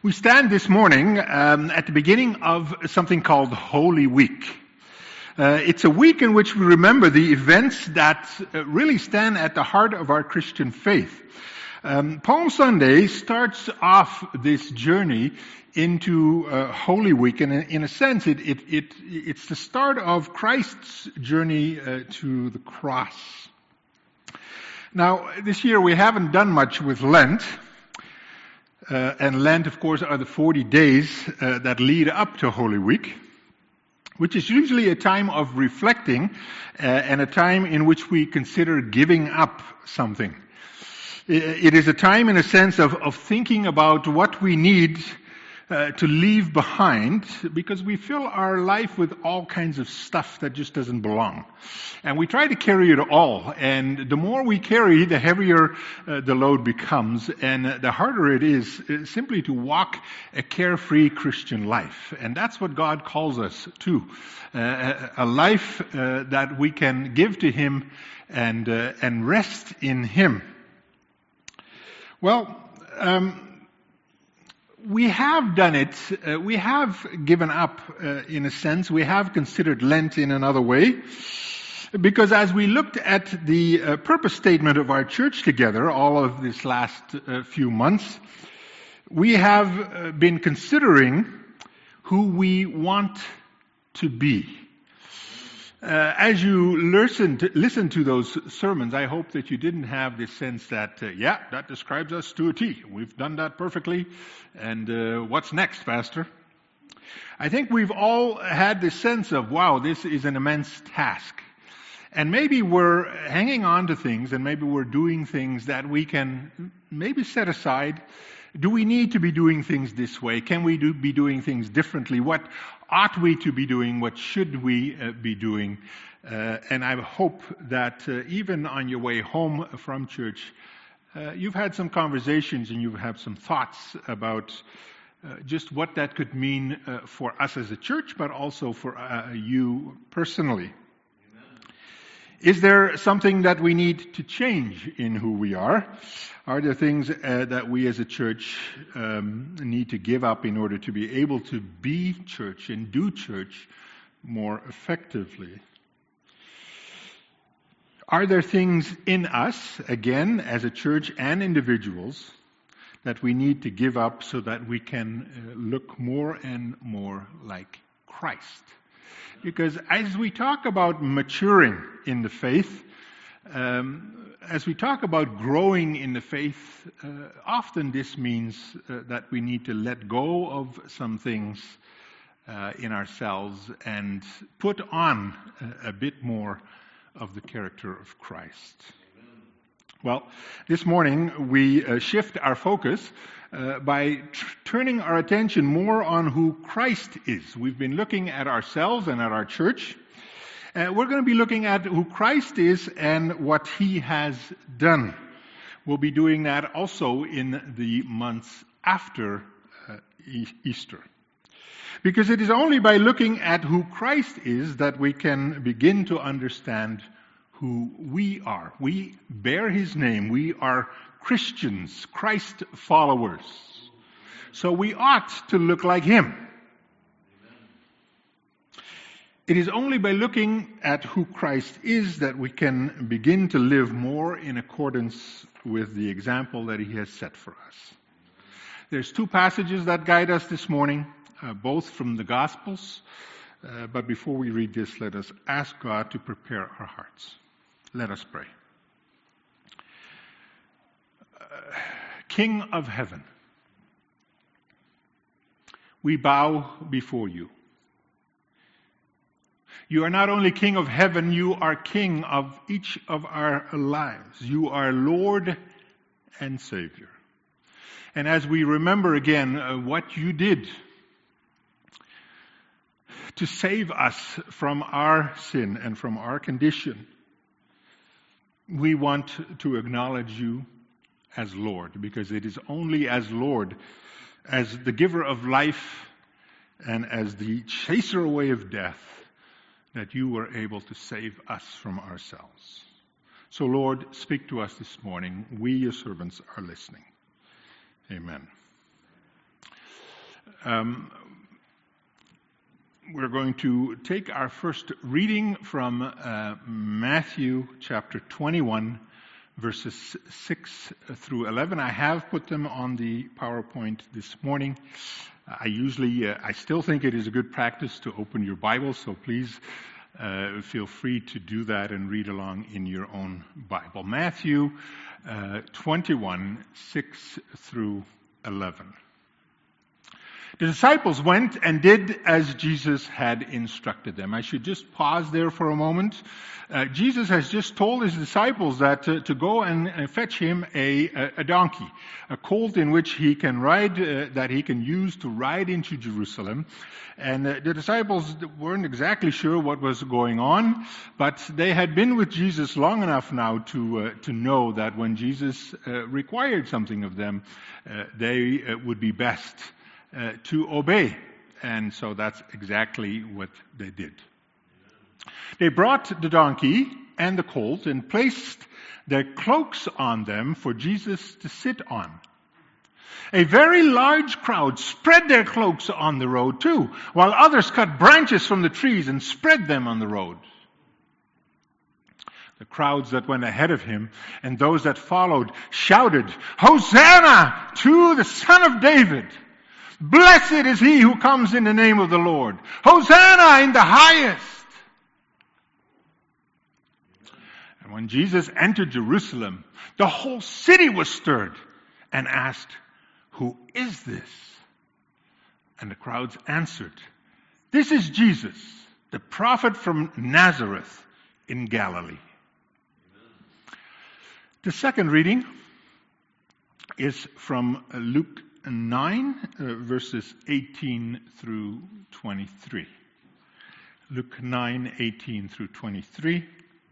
We stand this morning at the beginning of something called Holy Week. It's a week in which we remember the events that really stand at the heart of our Christian faith. Palm Sunday starts off this journey into Holy Week, and in a sense, it's the start of Christ's journey to the cross. Now, this year we haven't done much with Lent. And Lent, of course, are the 40 days that lead up to Holy Week, which is usually a time of reflecting and a time in which we consider giving up something. It is a time, in a sense, of thinking about what we need to leave behind, because we fill our life with all kinds of stuff that just doesn't belong. And we try to carry it all. And the more we carry, the heavier the load becomes. And the harder it is simply to walk a carefree Christian life. And that's what God calls us to. A life that we can give to Him and rest in Him. Well, we have done it. We have given up, in a sense. We have considered Lent in another way. Because as we looked at the purpose statement of our church together, all of this last few months, we have been considering who we want to be. As you listen to those sermons, I hope that you didn't have this sense that, that describes us to a T. We've done that perfectly. And what's next, Pastor? I think we've all had this sense of, wow, this is an immense task. And maybe we're hanging on to things, and maybe we're doing things that we can maybe set aside. Do we need to be doing things this way? Can we be doing things differently? What ought we to be doing? What should we be doing? And I hope that even on your way home from church, you've had some conversations and you've had some thoughts about just what that could mean for us as a church, but also for you personally. Is there something that we need to change in who we are? Are there things that we as a church need to give up in order to be able to be church and do church more effectively? Are there things in us, again, as a church and individuals, that we need to give up so that we can look more and more like Christ? Because as we talk about maturing in the faith, as we talk about growing in the faith, often this means that we need to let go of some things in ourselves and put on a bit more of the character of Christ. Amen. Well, this morning we shift our focus by turning our attention more on who Christ is. We've been looking at ourselves and at our church. We're going to be looking at who Christ is and what He has done. We'll be doing that also in the months after Easter. Because it is only by looking at who Christ is that we can begin to understand who we are. We bear His name. We are Christians, Christ followers. So we ought to look like Him. It is only by looking at who Christ is that we can begin to live more in accordance with the example that He has set for us. There's two passages that guide us this morning, both from the Gospels. But before we read this, let us ask God to prepare our hearts. Let us pray. King of heaven, we bow before You. You are not only King of heaven, You are King of each of our lives. You are Lord and Savior. And as we remember again what You did to save us from our sin and from our condition, we want to acknowledge You as Lord, because it is only as Lord, as the giver of life and as the chaser away of death, that You were able to save us from ourselves. So Lord, speak to us this morning. We, Your servants, are listening. Amen. We're going to take our first reading from Matthew chapter 21, verses 6 through 11. I have put them on the PowerPoint this morning. I still think it is a good practice to open your Bible, so please feel free to do that and read along in your own Bible. Matthew 21, 6 through 11. The disciples went and did as Jesus had instructed them. I should just pause there for a moment. Jesus has just told his disciples that to go and fetch him a donkey, a colt in which he can ride, that he can use to ride into Jerusalem. And the disciples weren't exactly sure what was going on, but they had been with Jesus long enough now to know that when Jesus required something of them, they would be best to obey. And so that's exactly what they did. They brought the donkey and the colt and placed their cloaks on them for Jesus to sit on. A very large crowd spread their cloaks on the road too, while others cut branches from the trees and spread them on the road. The crowds that went ahead of him and those that followed shouted, "Hosanna to the Son of David! Blessed is he who comes in the name of the Lord. Hosanna in the highest." And when Jesus entered Jerusalem, the whole city was stirred and asked, "Who is this?" And the crowds answered, "This is Jesus, the prophet from Nazareth in Galilee." The second reading is from Luke 9, verses 18 through 23. Luke 9, 18 through 23.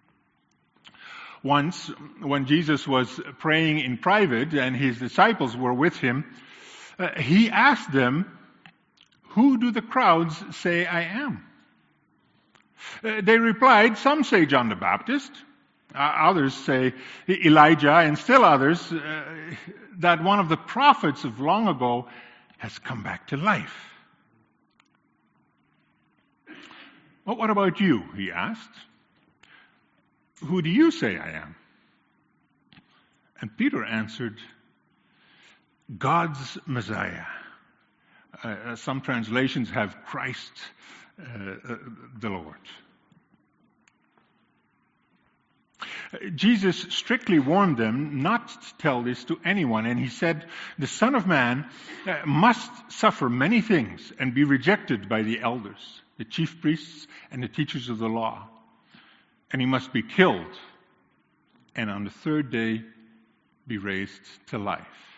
Once, when Jesus was praying in private and his disciples were with him, he asked them, "Who do the crowds say I am?" They replied, "Some say John the Baptist, others say Elijah, and still others that one of the prophets of long ago has come back to life." "Well, what about you?" he asked. "Who do you say I am?" And Peter answered, "God's Messiah." Some translations have Christ the Lord. Jesus strictly warned them not to tell this to anyone, and he said, "The Son of Man must suffer many things and be rejected by the elders, the chief priests, and the teachers of the law. And he must be killed, and on the third day be raised to life."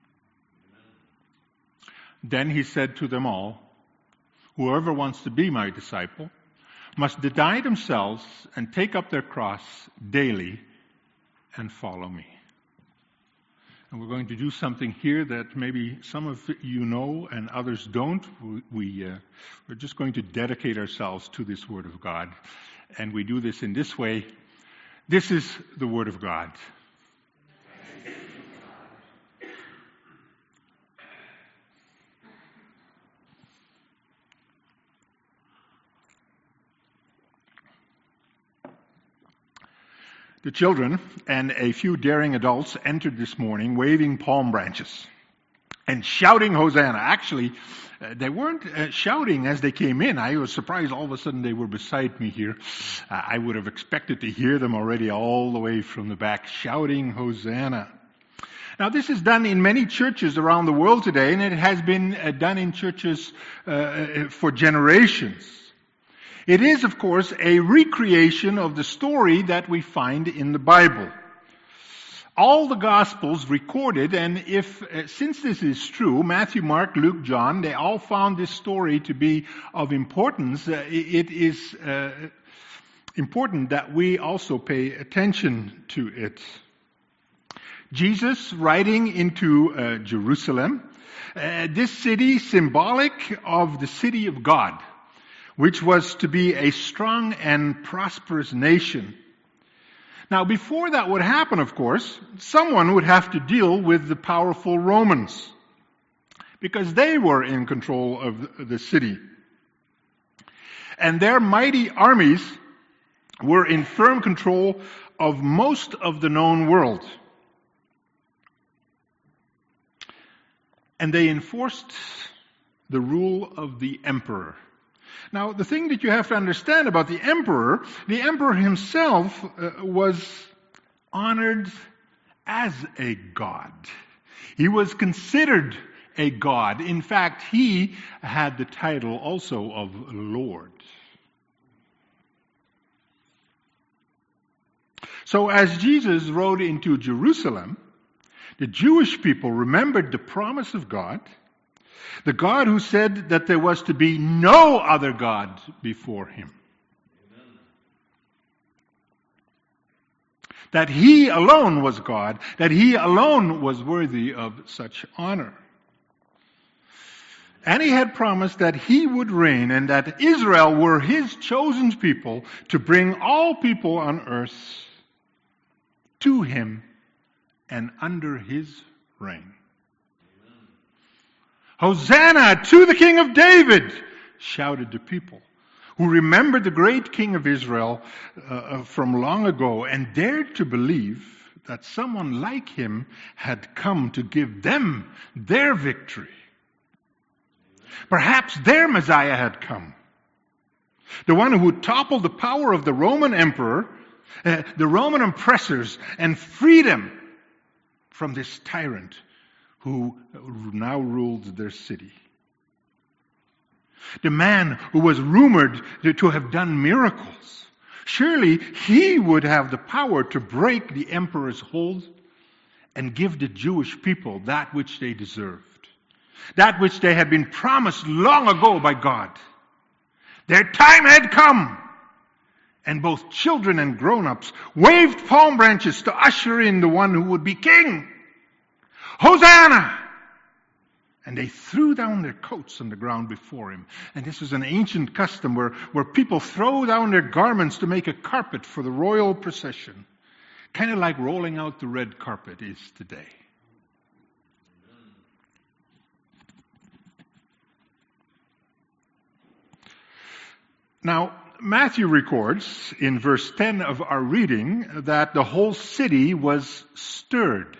Then he said to them all, "Whoever wants to be my disciple must deny themselves and take up their cross daily and follow me." And we're going to do something here that maybe some of you know and others don't. We're just going to dedicate ourselves to this Word of God. And we do this in this way. This is the Word of God. The children and a few daring adults entered this morning waving palm branches and shouting Hosanna. Actually, they weren't shouting as they came in. I was surprised all of a sudden they were beside me here. I would have expected to hear them already all the way from the back shouting Hosanna. Now, this is done in many churches around the world today, and it has been done in churches for generations. It is, of course, a recreation of the story that we find in the Bible. All the Gospels recorded, and since this is true, Matthew, Mark, Luke, John, they all found this story to be of importance. It is important that we also pay attention to it. Jesus riding into Jerusalem, this city symbolic of the city of God, which was to be a strong and prosperous nation. Now, before that would happen, of course, someone would have to deal with the powerful Romans. because they were in control of the city. And their mighty armies were in firm control of most of the known world. And they enforced the rule of the emperor. Now, the thing that you have to understand about the emperor himself was honored as a god. He was considered a god. In fact, he had the title also of Lord. So as Jesus rode into Jerusalem, the Jewish people remembered the promise of God, the God who said that there was to be no other God before him. Amen. That he alone was God, that he alone was worthy of such honor. And he had promised that he would reign and that Israel were his chosen people to bring all people on earth to him and under his reign. Amen. Hosanna to the King of David, shouted the people, who remembered the great King of Israel from long ago and dared to believe that someone like him had come to give them their victory. Perhaps their Messiah had come. The one who would topple the power of the Roman emperor, the Roman oppressors, and free them from this tyrant who now ruled their city. The man who was rumored to have done miracles. Surely he would have the power to break the emperor's hold and give the Jewish people that which they deserved. That which they had been promised long ago by God. Their time had come. And both children and grown-ups waved palm branches to usher in the one who would be king. Hosanna! And they threw down their coats on the ground before him. And this was an ancient custom where people throw down their garments to make a carpet for the royal procession. Kind of like rolling out the red carpet is today. Now, Matthew records in verse 10 of our reading that the whole city was stirred.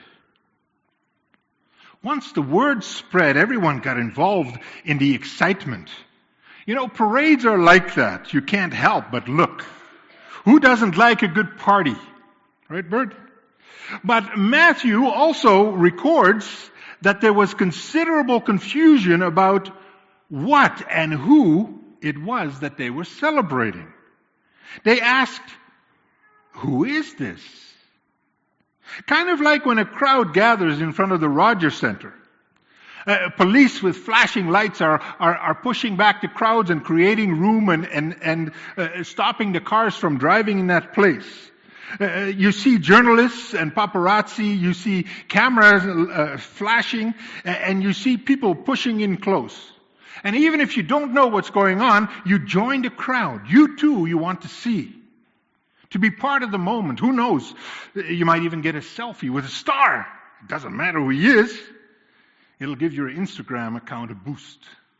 Once the word spread, everyone got involved in the excitement. You know, parades are like that. You can't help but look. Who doesn't like a good party? Right, Bert? But Matthew also records that there was considerable confusion about what and who it was that they were celebrating. They asked, who is this? Kind of like when a crowd gathers in front of the Rogers Center. Police with flashing lights are pushing back the crowds and creating room and stopping the cars from driving in that place. You see journalists and paparazzi, you see cameras flashing, and you see people pushing in close. And even if you don't know what's going on, you join the crowd. You too, you want to see. To be part of the moment. Who knows? You might even get a selfie with a star. It doesn't matter who he is. It'll give your Instagram account a boost.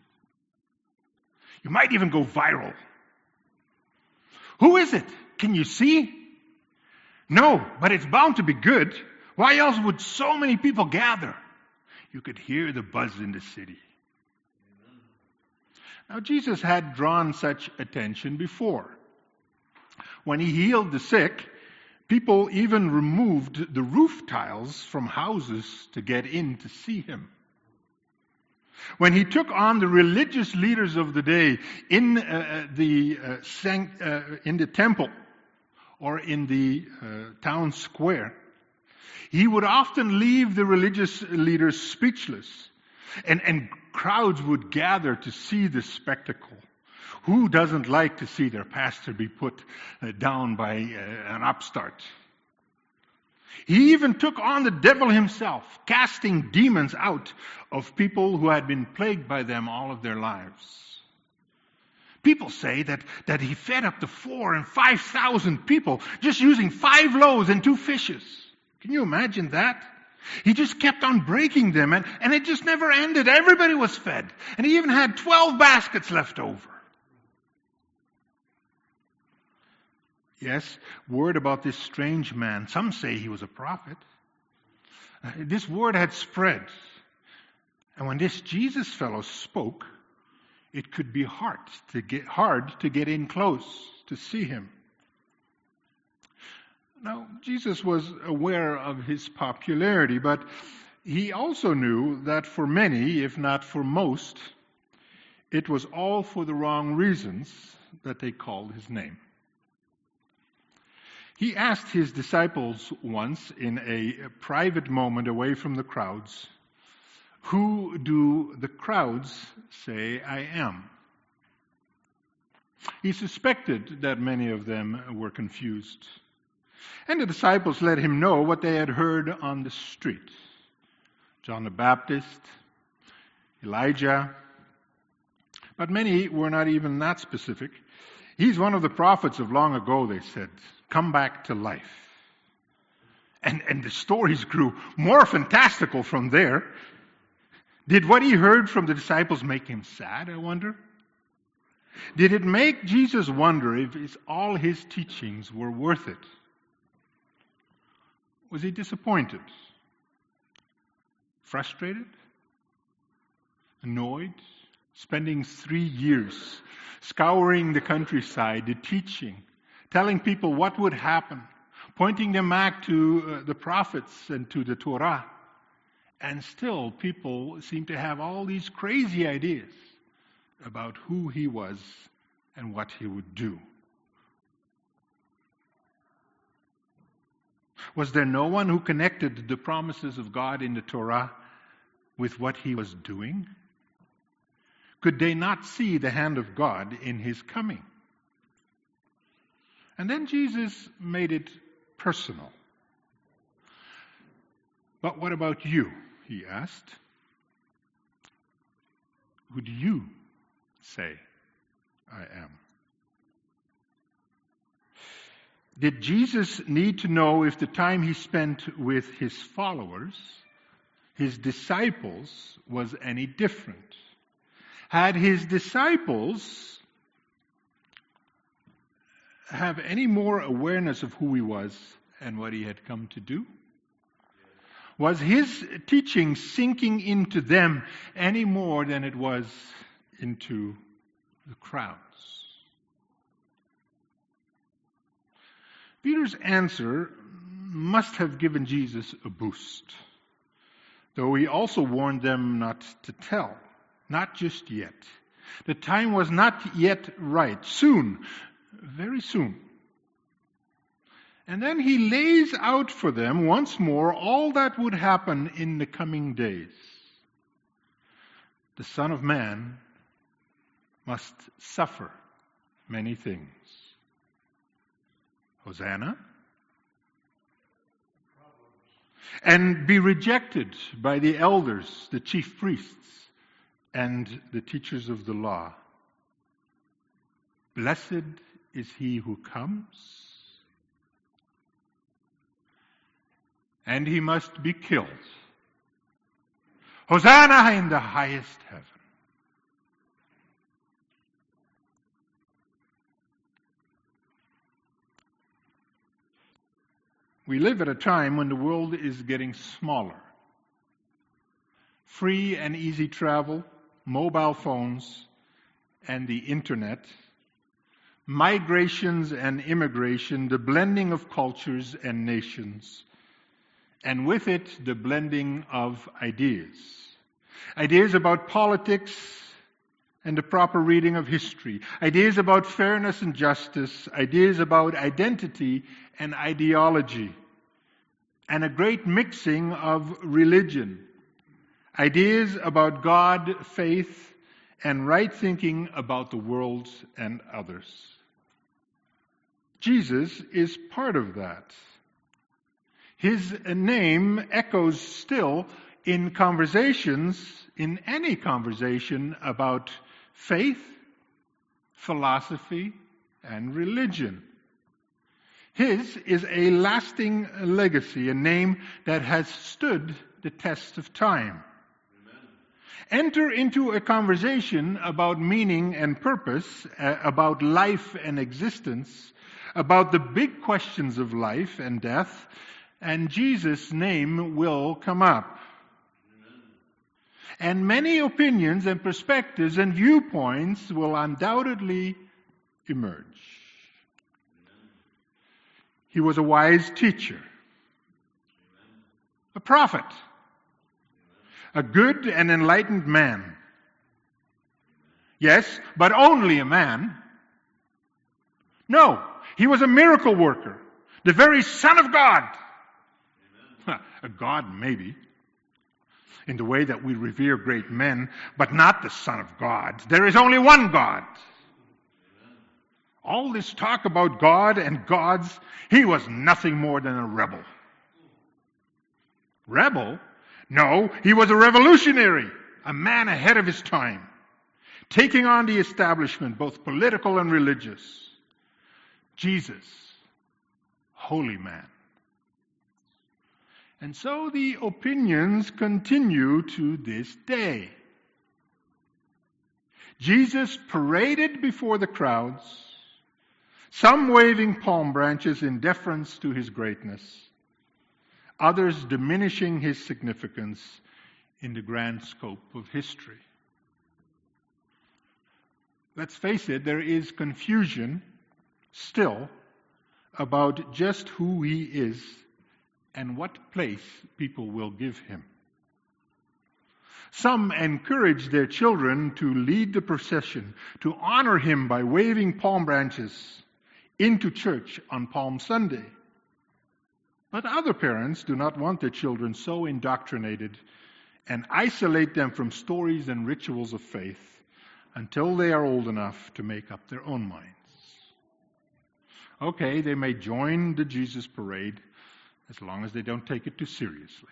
You might even go viral. Who is it? Can you see? No, but it's bound to be good. Why else would so many people gather? You could hear the buzz in the city. Now, Jesus had drawn such attention before. When he healed the sick, people even removed the roof tiles from houses to get in to see him. When he took on the religious leaders of the day in the temple or in the town square, he would often leave the religious leaders speechless. And crowds would gather to see this spectacle. Who doesn't like to see their pastor be put down by an upstart? He even took on the devil himself, casting demons out of people who had been plagued by them all of their lives. People say that he fed up to 4,000 and 5,000 people just using 5 loaves and 2 fishes. Can you imagine that? He just kept on breaking them, and it just never ended. Everybody was fed. And he even had 12 baskets left over. Yes, word about this strange man. Some say he was a prophet. This word had spread. And when this Jesus fellow spoke, it could be hard to get in close to see him. Now, Jesus was aware of his popularity, but he also knew that for many, if not for most, it was all for the wrong reasons that they called his name. He asked his disciples once in a private moment away from the crowds, "Who do the crowds say I am?" He suspected that many of them were confused. And the disciples let him know what they had heard on the street. John the Baptist, Elijah. But many were not even that specific. He's one of the prophets of long ago, they said, come back to life. And the stories grew more fantastical from there. Did what he heard from the disciples make him sad, I wonder? Did it make Jesus wonder if all his teachings were worth it? Was he disappointed? Frustrated? Annoyed? Spending 3 years scouring the countryside, teaching, telling people what would happen, pointing them back to the prophets and to the Torah. And still people seem to have all these crazy ideas about who he was and what he would do. Was there no one who connected the promises of God in the Torah with what he was doing? Could they not see the hand of God in his coming? And then Jesus made it personal. "But what about you?" he asked. "Who do you say I am?" Did Jesus need to know if the time he spent with his followers, his disciples, was any different? Had his disciples have any more awareness of who he was and what he had come to do? Was his teaching sinking into them any more than it was into the crowds? Peter's answer must have given Jesus a boost, though he also warned them not to tell, not just yet. The time was not yet right. Soon, very soon. And then he lays out for them once more all that would happen in the coming days. The Son of Man must suffer many things. Hosanna. And be rejected by the elders, the chief priests, and the teachers of the law. Blessed is he who comes, and he must be killed. Hosanna in the highest heaven. We live at a time when the world is getting smaller. Free and easy travel, mobile phones, and the internet, migrations and immigration, the blending of cultures and nations, and with it, the blending of ideas. Ideas about politics and the proper reading of history. Ideas about fairness and justice. Ideas about identity and ideology. And a great mixing of religion. Ideas about God, faith, and right thinking about the world and others. Jesus is part of that. His name echoes still in conversations, in any conversation about faith, philosophy, and religion. His is a lasting legacy, a name that has stood the test of time. Enter into a conversation about meaning and purpose, about life and existence, about the big questions of life and death, and Jesus' name will come up. And many opinions and perspectives and viewpoints will undoubtedly emerge. He was a wise teacher, a prophet, a good and enlightened man. Yes, but only a man. No, he was a miracle worker, the very Son of God. A God, maybe, in the way that we revere great men, but not the Son of God. There is only one God. All this talk about God and gods, he was nothing more than a rebel. Rebel? No, he was a revolutionary, a man ahead of his time, taking on the establishment, both political and religious. Jesus, holy man. And so the opinions continue to this day. Jesus paraded before the crowds, some waving palm branches in deference to his greatness, others diminishing his significance in the grand scope of history. Let's face it, there is confusion still about just who he is and what place people will give him. Some encourage their children to lead the procession, to honor him by waving palm branches into church on Palm Sunday. But other parents do not want their children so indoctrinated and isolate them from stories and rituals of faith until they are old enough to make up their own minds. Okay, they may join the Jesus parade as long as they don't take it too seriously.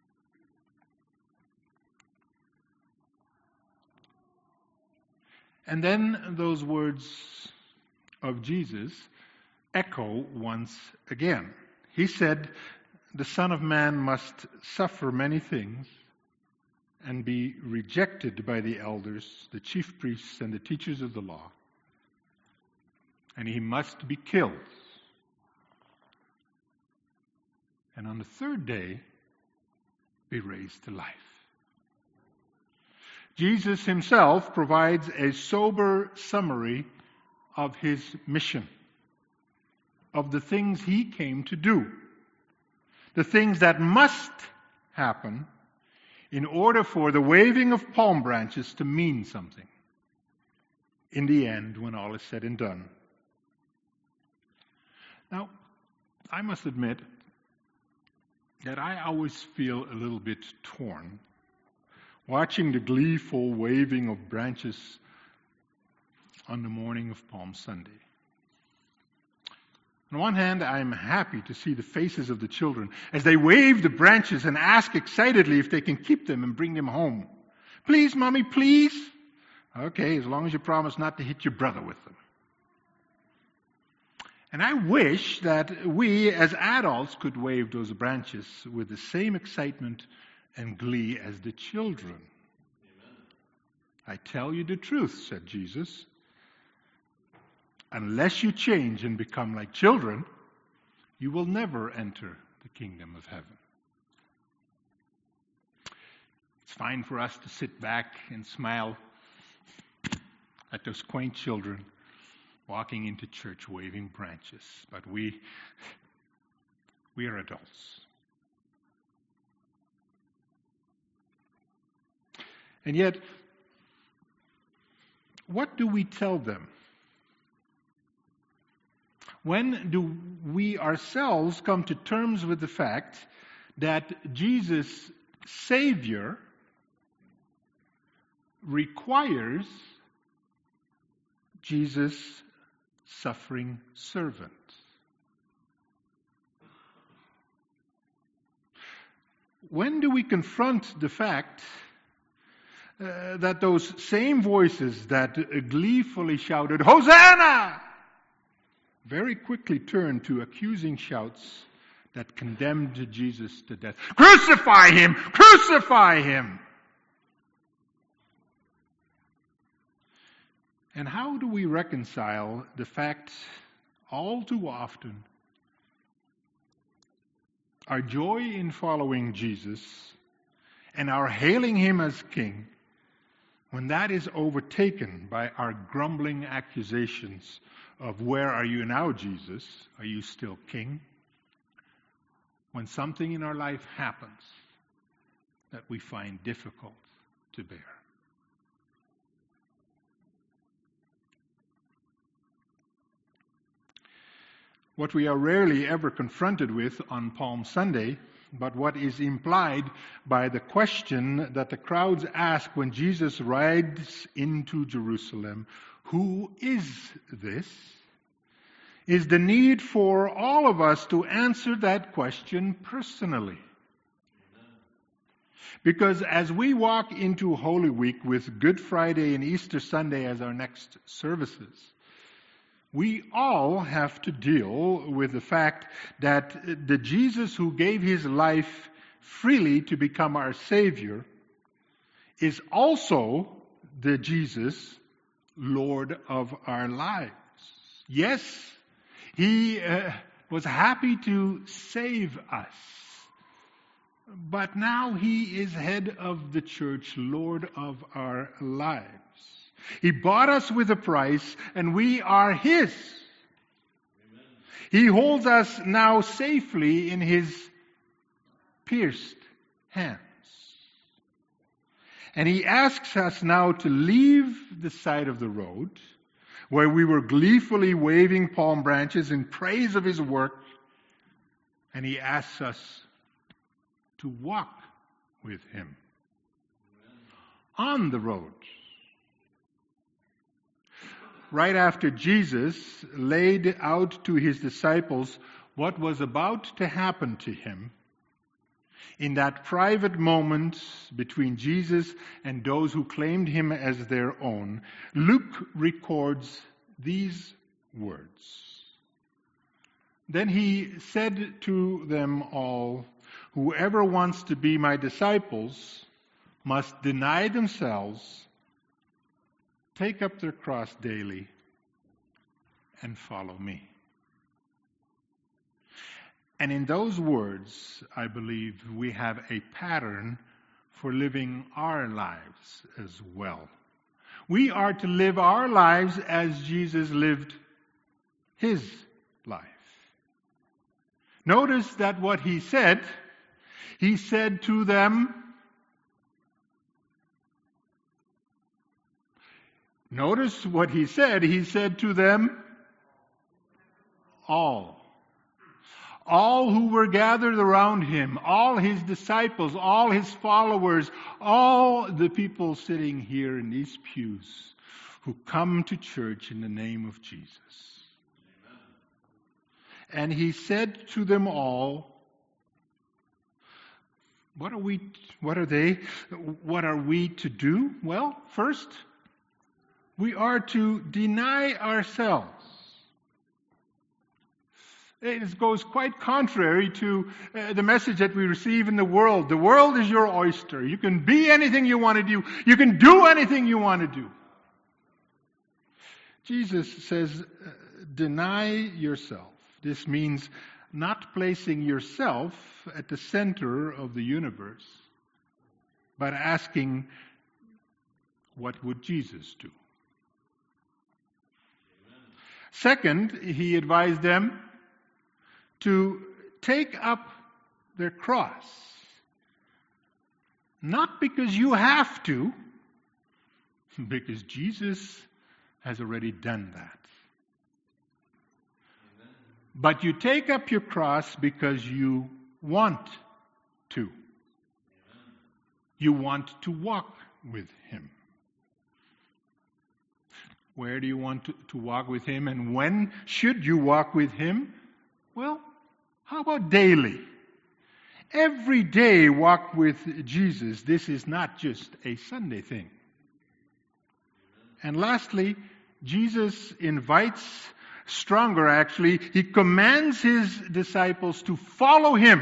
And then those words of Jesus echo once again. He said, "The Son of Man must suffer many things and be rejected by the elders, the chief priests, and the teachers of the law. And he must be killed. And on the third day, be raised to life." Jesus himself provides a sober summary of his mission, of the things he came to do, the things that must happen in order for the waving of palm branches to mean something in the end when all is said and done. Now, I must admit that I always feel a little bit torn watching the gleeful waving of branches on the morning of Palm Sunday. On one hand, I am happy to see the faces of the children as they wave the branches and ask excitedly if they can keep them and bring them home. "Please, Mommy, please." Okay, as long as you promise not to hit your brother with them. And I wish that we as adults could wave those branches with the same excitement and glee as the children. Amen. "I tell you the truth," said Jesus. "Unless you change and become like children, you will never enter the kingdom of heaven." It's fine for us to sit back and smile at those quaint children walking into church waving branches, but we are adults. And yet, what do we tell them? When do we ourselves come to terms with the fact that Jesus, Savior, requires Jesus, suffering servant? When do we confront the fact that those same voices that gleefully shouted, "Hosanna!" very quickly turned to accusing shouts that condemned Jesus to death. Crucify him! Crucify him! And how do we reconcile the fact all too often our joy in following Jesus and our hailing him as King, when that is overtaken by our grumbling accusations of where are you now, Jesus? Are you still King? When something in our life happens that we find difficult to bear. What we are rarely ever confronted with on Palm Sunday, but what is implied by the question that the crowds ask when Jesus rides into Jerusalem, who is this? Is the need for all of us to answer that question personally. Because as we walk into Holy Week with Good Friday and Easter Sunday as our next services, we all have to deal with the fact that the Jesus who gave his life freely to become our Savior is also the Jesus, Lord of our lives. Yes, he was happy to save us, but now he is head of the church, Lord of our lives. He bought us with a price, and we are his. Amen. He holds us now safely in his pierced hands. And he asks us now to leave the side of the road, where we were gleefully waving palm branches in praise of his work, and he asks us to walk with him on the road. Right after Jesus laid out to his disciples what was about to happen to him, in that private moment between Jesus and those who claimed him as their own, Luke records these words. Then he said to them all, "Whoever wants to be my disciples must deny themselves, take up their cross daily, and follow me." And in those words, I believe we have a pattern for living our lives as well. We are to live our lives as Jesus lived his life. Notice that what he said to them, notice what he said to them, all who were gathered around him, all his disciples, all his followers, all the people sitting here in these pews who come to church in the name of Jesus. Amen. And he said to them all, what are we to do? Well, first, we are to deny ourselves. It goes quite contrary to the message that we receive in the world. The world is your oyster. You can be anything you want to do. You can do anything you want to do. Jesus says, deny yourself. This means not placing yourself at the center of the universe, but asking, what would Jesus do? Amen. Second, he advised them to take up their cross. Not because you have to, because Jesus has already done that. Amen. But you take up your cross because you want to. Amen. You want to walk with him. Where do you want to walk with him, and when should you walk with him? Well, how about daily? Every day walk with Jesus. This is not just a Sunday thing. And lastly, Jesus invites Stronger, actually, he commands his disciples to follow him.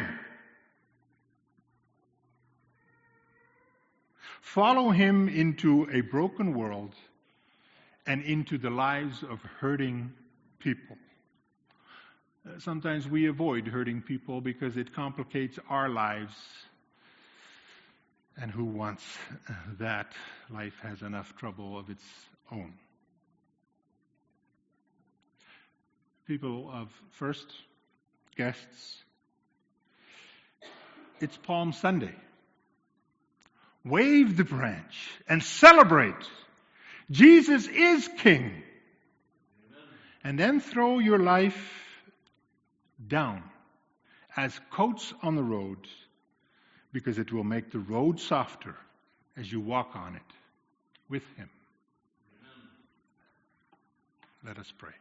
Follow him into a broken world and into the lives of hurting people. Sometimes we avoid hurting people because it complicates our lives. And who wants that? Life has enough trouble of its own. People of First, guests, it's Palm Sunday. Wave the branch and celebrate. Jesus is King. Amen. And then throw your life down as coats on the road, because it will make the road softer as you walk on it with him. Amen. Let us pray.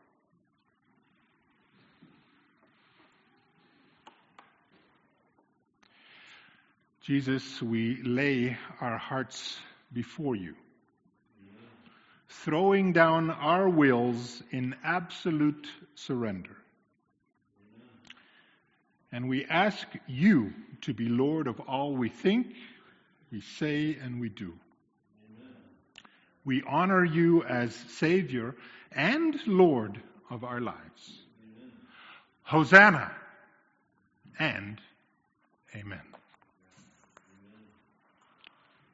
Jesus, we lay our hearts before you, throwing down our wills in absolute surrender. And we ask you to be Lord of all we think, we say, and we do. Amen. We honor you as Savior and Lord of our lives. Amen. Hosanna and Amen.